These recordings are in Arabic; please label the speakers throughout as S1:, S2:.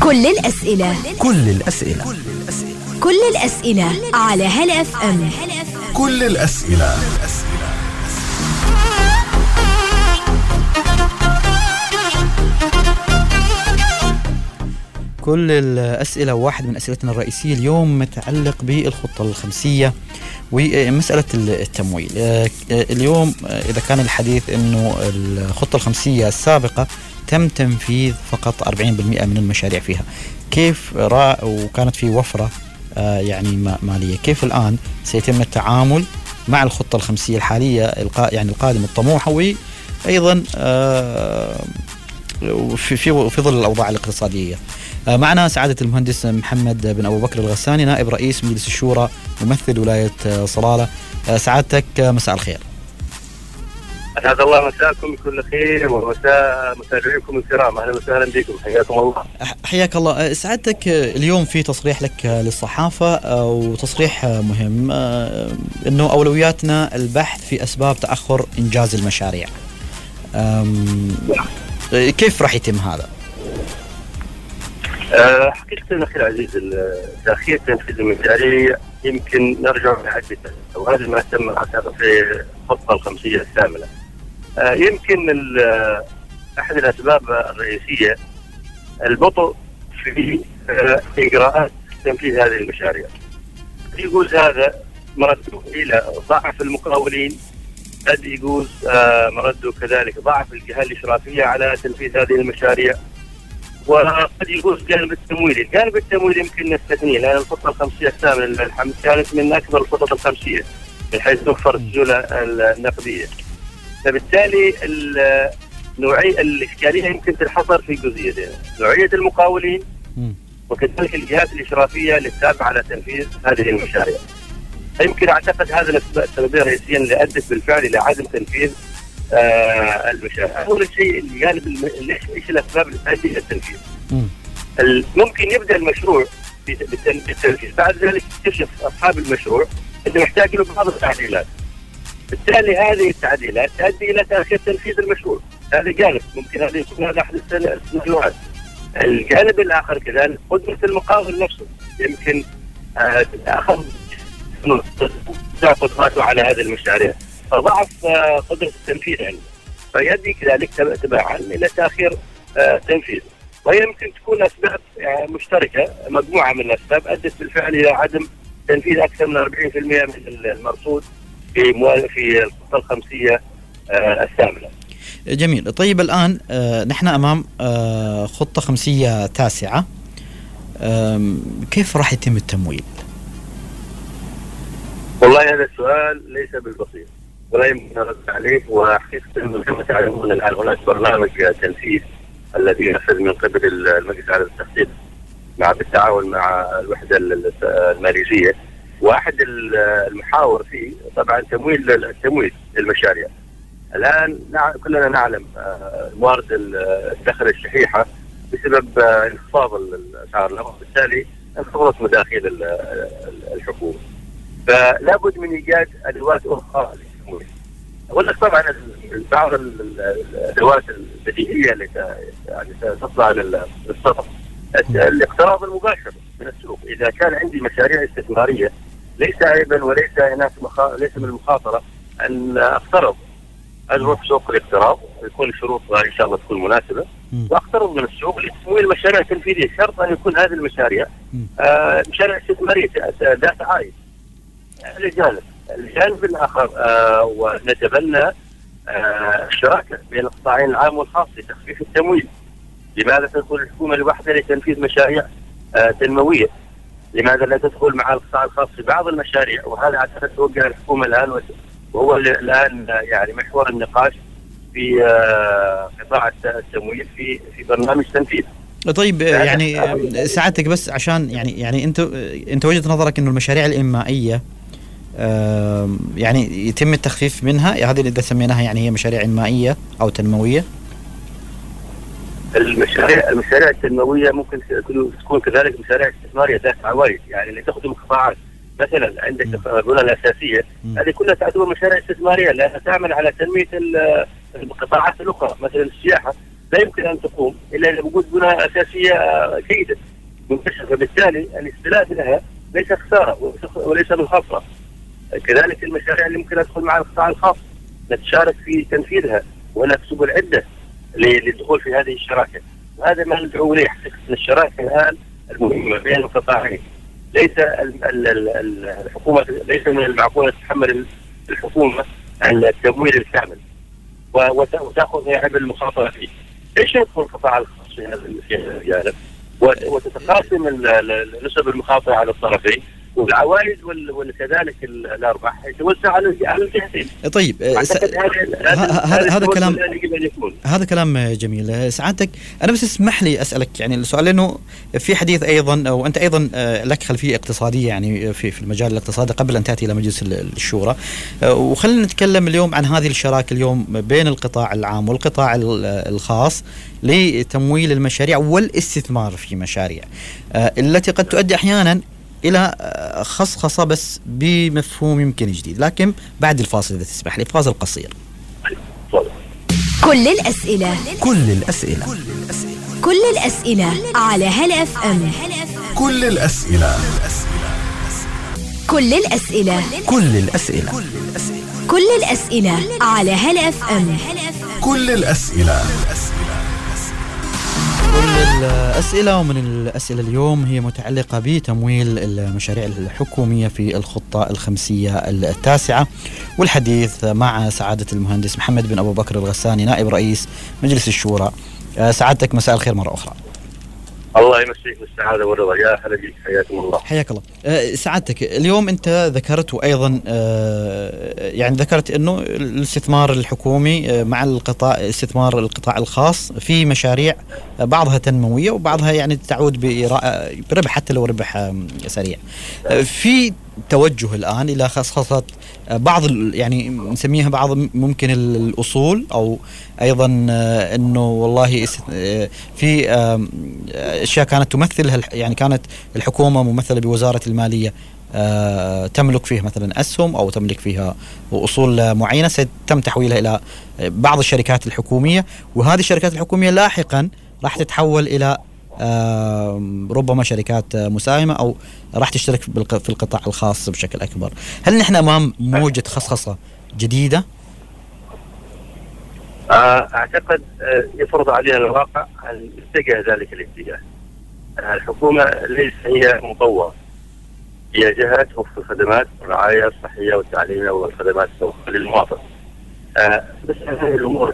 S1: كل الأسئلة على هلا اف ام.
S2: كل الأسئلة.
S3: كل الأسئلة. واحد من أسئلتنا الرئيسية اليوم متعلق بالخطة الخمسية ومسألة التمويل. اليوم إذا كان الحديث أنه الخطة الخمسية السابقة تم تنفيذ فقط 40% من المشاريع فيها، كيف وكانت في وفرة يعني مالية، كيف الآن سيتم التعامل مع الخطة الخمسية الحالية القادمة الطموحة، وأيضا في ظل الأوضاع الاقتصادية؟ معنا سعادة المهندس محمد بن أبو بكر الغساني، نائب رئيس مجلس الشورى ممثل ولاية صلالة. سعادتك مساء الخير.
S4: أسعد الله مساءكم بكل خير ومساء متابعيكم الكرام، أهلا وسهلا بكم، حياكم الله.
S3: حياك الله. سعادتك اليوم في تصريح لك للصحافة وتصريح مهم، أنه أولوياتنا البحث في أسباب تأخر إنجاز المشاريع. كيف راح يتم هذا؟
S4: حقيقة أخي العزيز، تأخير تنفيذ المشاريع يمكن نرجع لعدة، وهذا ما تم في الخطة الخمسية الثامنة. يمكن أحد الأسباب الرئيسية البطء في إجراءات تنفيذ هذه المشاريع. يقول هذا مرده إلى ضعف المقاولين، قد يجوز مرده كذلك ضعف الجهة الإشرافية على تنفيذ هذه المشاريع، وقد يجوز جانب التمويل. الجانب التمويل يمكن نستثنيه، لأن الخطة الخمسية الثامنة للحمد كانت من أكبر الخطط الخمسية من حيث توفر السيولة النقدية. فبالتالي نوعية الإشكالية يمكن تنحصر في جزئيتين: نوعية المقاولين وكذلك الجهات الإشرافية اللي تتابع على تنفيذ هذه المشاريع. يمكن أعتقد هذا السببين الرئيسيين اللي أدت بالفعل إلى عدم تنفيذ المشاريع. أول شيء الجانب إيش الأسباب اللي تؤدي إلى التنفيذ؟ ممكن يبدأ المشروع بالتنفيذ، بعد ذلك يكتشف أصحاب المشروع أنه محتاج له بعض التعديلات، بالتالي هذه التعديلات تؤدي إلى تأخير تنفيذ المشروع. هذا جانب ممكن هذا يكون هذا أحد السيناريوهات. الجانب الآخر كذلك قدرة المقاول نفسه، يمكن تتأخر قدراته على هذه المشاريع، فضعف قدرة التنفيذ عنده، فيؤدي كذلك تبعا إلى تأخير تنفيذ. ويمكن تكون أسباب مشتركة، مجموعة من الأسباب أدت بالفعل إلى عدم تنفيذ أكثر من 40% من المرصود في الخطة الخمسية الثامنة.
S3: جميل. طيب الآن نحن أمام خطة خمسية تاسعة، كيف راح يتم التمويل؟
S4: والله هذا السؤال ليس بالبسيط ولا يمكن الرد عليه، وحقيقة كما تعلمون الآن هناك برنامج تنفيذ الذي ينفذ من قبل المجلس العام للتخطيط بالتعاون مع الوحدة الماليزية، واحد المحاور فيه طبعا تمويل للمشاريع. الآن كلنا نعلم موارد الدخل الشحيحة بسبب انخفاض الأسعار، وبالتالي انخفضت مداخيل الحكومة، فلا بد من إيجاد أدوات أخرى للتمويل. أقول لك طبعا بعض الأدوات البديهية اللي يعني تطلع للسطح، الاقتراض المباشر من السوق. إذا كان عندي مشاريع استثمارية ليس عيبا وليس هناك ليس من المخاطرة أن أقترض، أروح سوق الاقتراض، يكون شروطها إن شاء الله تكون مناسبة، وأقترض من السوق لتمويل المشاريع التنفيذية، شرط أن يكون هذه المشاريع مشاريع استثمارية ذات عائد. الجانب الآخر ونتبنى الشراكة بين القطاعين العام والخاص لتخفيف التمويل. لماذا تدخل الحكومة لوحدها لتنفيذ مشاريع تنموية؟ لماذا لا تدخل مع القطاع الخاص في بعض المشاريع؟ وهذا أعتقد توجه الحكومة الآن، وهو الآن يعني محور النقاش في قطاع التمويل في برنامج تنفيذ.
S3: طيب يعني ساعتك بس عشان يعني انت وجهة نظرك انه المشاريع الإنمائية يعني يتم التخفيف منها، هذه اللي سميناها يعني هي مشاريع إنمائية أو تنموية؟
S4: المشاريع التنموية ممكن تكون كذلك مشاريع استثمارية ذات عوائد، يعني اللي تخدم القطاعات. مثلا عندك البنى الأساسية، هذه كلها تعتبر مشاريع استثمارية لأنها تعمل على تنمية القطاعات الأخرى، مثلا السياحة لا يمكن ان تقوم الا اذا وجود بنى اساسيه جيده منتشره، فبالتالي الاستلاد لها ليس خساره وليس بالخطره. كذلك المشاريع اللي ممكن ادخل مع القطاع الخاص نتشارك في تنفيذها، وهناك سبل عده للدخول في هذه الشراكه، وهذا ما ندعو اليه. حقيقه الشراكه الان المهمه بين القطاعين. ليس الحكومه، ليس من المعقول تتحمل الحكومه التمويل الكامل وتاخذ عبء المخاطره فيه. ليش يدخل القطاع الخاص في هذا الجانب وتتقاسم نسب المخاطره على الطرفين، والعوائد وكذلك الارباح يتوزع على الجهتين.
S3: طيب هذا كلام جميل. سعادتك انا بس اسمح لي اسالك يعني السؤال، لانه في حديث ايضا وانت ايضا لك خلفيه اقتصاديه يعني في المجال الاقتصادي قبل ان تاتي الى مجلس الشورى، وخلينا نتكلم اليوم عن هذه الشراكه اليوم بين القطاع العام والقطاع الخاص لتمويل المشاريع والاستثمار في مشاريع التي قد تؤدي احيانا إلى خصخصة بس بمفهوم يمكن جديد، لكن بعد الفاصل إذا تسمح لي، فاصل قصير.
S1: كل الأسئلة على هلا اف ام.
S2: كل الأسئلة
S1: على هلا اف ام.
S2: كل الأسئلة.
S3: كل الأسئلة، ومن الأسئلة اليوم هي متعلقة بتمويل المشاريع الحكومية في الخطة الخمسية التاسعة، والحديث مع سعادة المهندس محمد بن أبو بكر الغساني نائب رئيس مجلس الشورى. سعادتك مساء الخير مرة أخرى.
S4: الله يمسيك بالسعادة والرضا. يا هلا بك، حياكم الله.
S3: حياك الله. سعادتك اليوم أنت ذكرت وأيضا يعني ذكرت أنه الاستثمار الحكومي مع استثمار القطاع الخاص في مشاريع بعضها تنموية وبعضها يعني تعود بربح حتى لو ربح سريع. في توجه الآن إلى خصخصة بعض يعني نسميها بعض ممكن الأصول، أو أيضا أنه والله في أشياء كانت تمثلها، يعني كانت الحكومة ممثلة بوزارة المالية تملك فيها مثلا أسهم أو تملك فيها أصول معينة، سيتم تحويلها إلى بعض الشركات الحكومية، وهذه الشركات الحكومية لاحقا راح تتحول إلى ربما شركات مساهمة أو راح تشترك في القطاع الخاص بشكل أكبر. هل نحن أمام موجة خصخصة جديدة؟
S4: أعتقد يفرض علينا الواقع أن نتجه ذلك الاتجاه. الحكومة ليس هي مطورة، هي جهة توفر خدمات الرعاية الصحية والتعليمية والخدمات للمواطن. بس هذه الأمور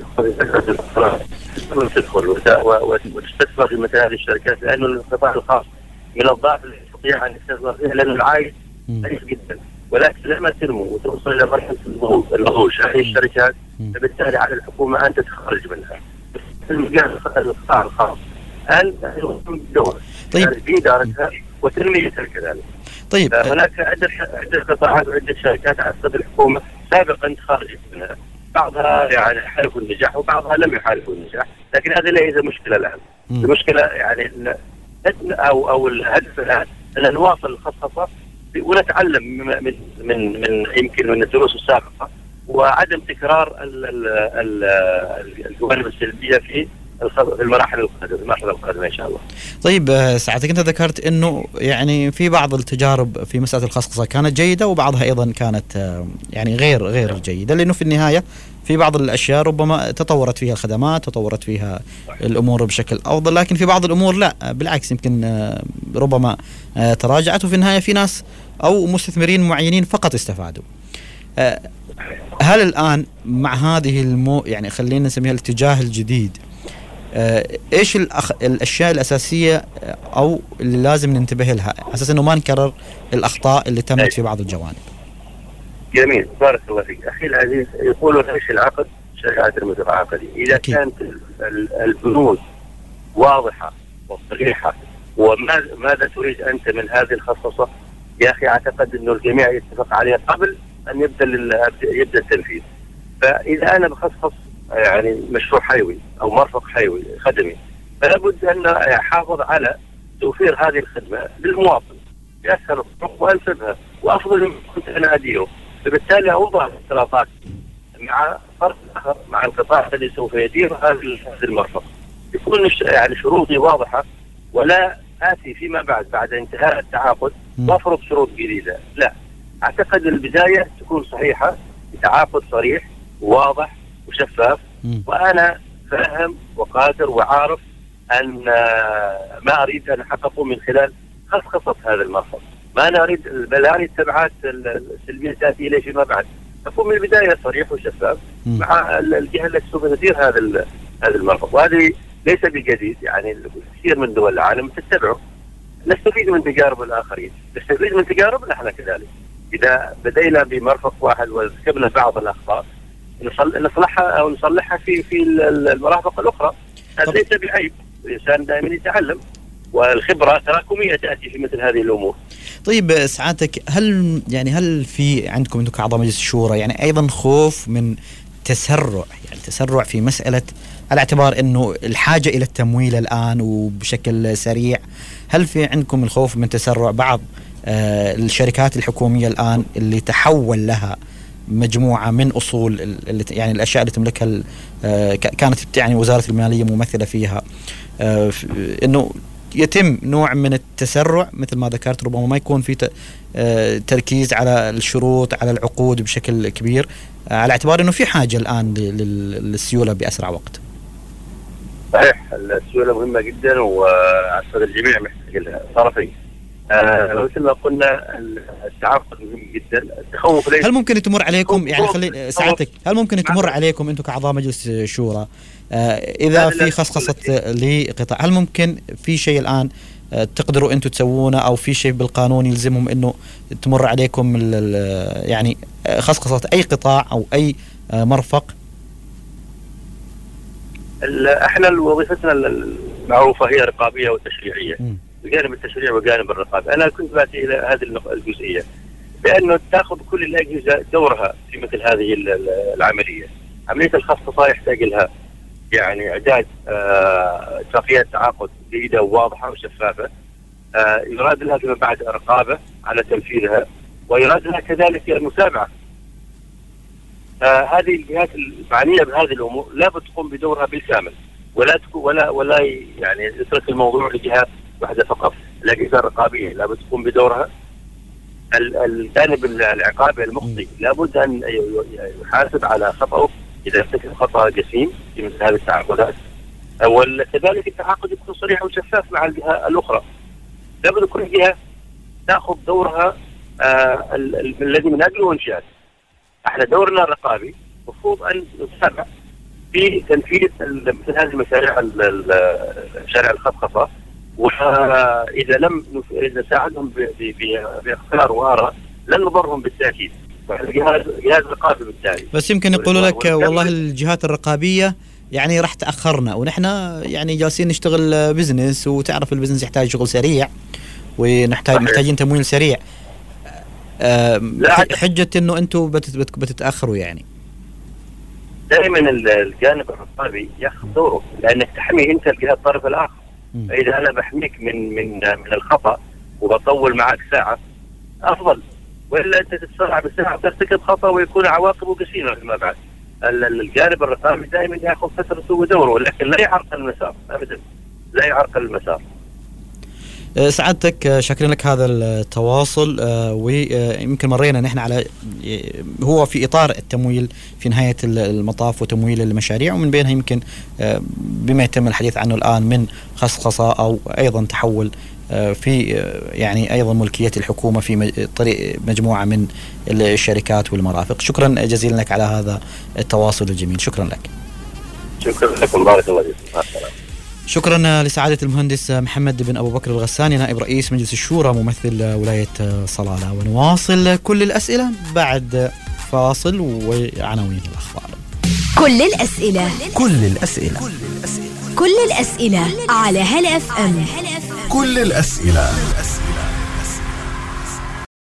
S4: تدخل وتستثمر في مثل هذه الشركات، لأنه القطاع الخاص من الضعف اللي يستطيع أن يستثمر فيها، لأن العائد ضعيف جدا، ولكن لما تنمو وتوصل إلى مرحلة النضوج هذه الشركات، فبالتالي على الحكومة أن تتخرج منها. في المجال القطاع الخاص أن يقوم بدور في إدارتها وتنميتها كذلك.
S3: طيب
S4: هناك عدة قطاعات وعدة شركات أعتقد الحكومة سابقا خرجت منها، بعضها يعني حالفوا النجاح وبعضها لم يحالفوا النجاح، لكن هذه ليس مشكلة الآن. المشكلة يعني أو الهدف الآن أن نواصل الخصخصة ونتعلم من يمكن من الدروس السابقة، وعدم تكرار الجوانب السلبية في المراحل القادمة إن شاء الله.
S3: طيب ساعتك أنت ذكرت أنه يعني في بعض التجارب في مسألة الخصخصة كانت جيدة وبعضها أيضا كانت يعني غير جيدة، لأنه في النهاية في بعض الأشياء ربما تطورت فيها الخدمات، تطورت فيها الأمور بشكل أفضل، لكن في بعض الأمور لا، بالعكس يمكن ربما تراجعت، وفي النهاية في ناس أو مستثمرين معينين فقط استفادوا. هل الآن مع هذه يعني خلينا نسميها الاتجاه الجديد، ايش الاشياء الاساسيه او اللي لازم ننتبه لها اساس انه ما نكرر الاخطاء اللي تمت في بعض الجوانب؟
S4: جميل، بارك الله فيك اخي العزيز. يقولون ايش العقد؟ شركات المتعاقدين. اذا كانت البنود واضحه وصريحه وماذا تريد انت من هذه الخصصه، يا اخي اعتقد انه الجميع يتفق عليها قبل ان يبدا التنفيذ. فاذا انا بخصص يعني مشروع حيوي أو مرفق حيوي خدمي، فلا بد أن يحافظ على توفير هذه الخدمة للمواطن بأسهل الطرق وأنسبها وأفضل من كنت أنا أديره. فبالتالي أوضع اختلاطات مع الطرف الآخر مع القطاع الذي سوف يدير هذا المرفق يكون يعني شروطي واضحة، ولا آتي فيما بعد انتهاء التعاقد وافرض شروط جديدة. لا، أعتقد البداية تكون صحيحة بتعاقد صريح وواضح وشفاف، وأنا فاهم وقادر وعارف أن ما أريد أن أحققه من خلال خصخصة هذا المرفق. ما أنا أريد، بل أريد تبعات السلبية تأتي إليه فيما بعد. أكون من البداية صريح وشفاف مع الجهة التي سوف تدير هذا المرفق، وهذه ليس بجديد، يعني كثير من دول العالم تتبعه. نستفيد من تجارب الآخرين، نستفيد من تجاربنا احنا كذلك. إذا بدينا بمرفق واحد وارتكبنا بعض الأخطاء نصلحها أو نصلحها في المرافق الأخرى. هذا ليس بعيب، الإنسان دائما يتعلم، والخبرة تراكمية تأتي في مثل هذه الأمور.
S3: طيب سعادتك، هل في عندكم انتم كأعضاء مجلس الشورى يعني أيضا خوف من تسرع في مسألة، على اعتبار أنه الحاجة إلى التمويل الآن وبشكل سريع؟ هل في عندكم الخوف من تسرع بعض الشركات الحكومية الآن اللي تحول لها مجموعة من أصول يعني الأشياء اللي تملكها كانت يعني وزارة المالية ممثلة فيها، أنه يتم نوع من التسرع مثل ما ذكرت، ربما ما يكون في تركيز على الشروط على العقود بشكل كبير، على اعتبار أنه في حاجة الآن للسيولة بأسرع وقت؟
S4: صحيح، السيولة مهمة جدا وأعتقد الجميع محتاج لها طرفين. مثل ما قلنا التعاقد مهم جدا. التخوف
S3: هل ممكن تمر عليكم، يعني خلي ساعتك، هل ممكن تمر عليكم أنتم كأعضاء مجلس شورى إذا في خصخصة لقطاع، هل ممكن في شيء الآن تقدروا أنتم تسوونه، أو في شيء بالقانون يلزمهم أنه تمر عليكم يعني خصخصة أي قطاع أو أي مرفق؟
S4: احنا وظيفتنا المعروفة هي رقابية وتشريعية، بجانب التشريع وجانب الرقابة. أنا كنت باتي إلى هذه الجزئية بأنه تأخذ كل الأجهزة دورها في مثل هذه العملية. عملية الخصخصة يحتاج لها يعني إعداد اتفاقيات تعاقد جيدة وواضحة وشفافة، يراد لها فيما بعد رقابة على تنفيذها، ويراد لها كذلك المتابعة. هذه الجهات المعنية بهذه الأمور لابد تقوم بدورها بالكامل، ولا يعني يترك الموضوع لجهات واحدة فقط. الأجهزة الرقابية لابد تقوم بدورها. الجانب العقابي المخطئ لابد أن يحاسب على خطأه إذا ارتكب خطأ جسيم في مثل هذه التعاقدات. وكذلك التعاقد يكون صريح وشفاف مع الجهة الأخرى. لابد كل جهة تأخذ دورها الذي من أجله انشئت. احنا دورنا الرقابي مفروض أن نتابع في تنفيذ مثل هذه المشاريع، مشاريع الخصخصة، وإذا لم نساعدهم بأفكار وآراء لن نضرهم بالتأكيد. جهاز رقابي بالتالي.
S3: بس يمكن يقولوا لك والله الجهات الرقابية يعني راح تأخرنا، ونحن يعني جالسين نشتغل بزنس، وتعرف البزنس يحتاج شغل سريع، محتاجين تمويل سريع. حجة إنه أنتم بتتأخروا يعني.
S4: دائما الجانب الرقابي ياخذ دوره، لأنك تحمي أنت الطرف الآخر. فإذا أنا بحميك من الخطأ وبطول معك ساعة أفضل، وإلا أنت تتسرع بالساعة وترتكب خطأ ويكون عواقبه جسيمة فيما بعد. الجانب الرقابي دائما يأخذ فترته ودوره، لكن لا يعرقل المسار أبدا، لا يعرقل المسار.
S3: سعادتك شاكرين لك هذا التواصل، ويمكن مرينا نحن على هو في إطار التمويل في نهاية المطاف وتمويل المشاريع، ومن بينها يمكن بما يتم الحديث عنه الآن من خصخصة أو أيضا تحول في يعني أيضا ملكية الحكومة في طريق مجموعة من الشركات والمرافق. شكرا جزيلا لك على هذا التواصل الجميل. شكرا لك.
S4: شكرا لكم، بارك الله فيكم.
S3: شكرا لسعادة المهندس محمد بن أبو بكر الغساني، نائب رئيس مجلس الشورى ممثل ولاية صلالة. ونواصل كل الأسئلة بعد فاصل وعناوين الأخبار.
S1: كل الأسئلة
S2: على
S1: هلا اف ام.
S2: كل الأسئلة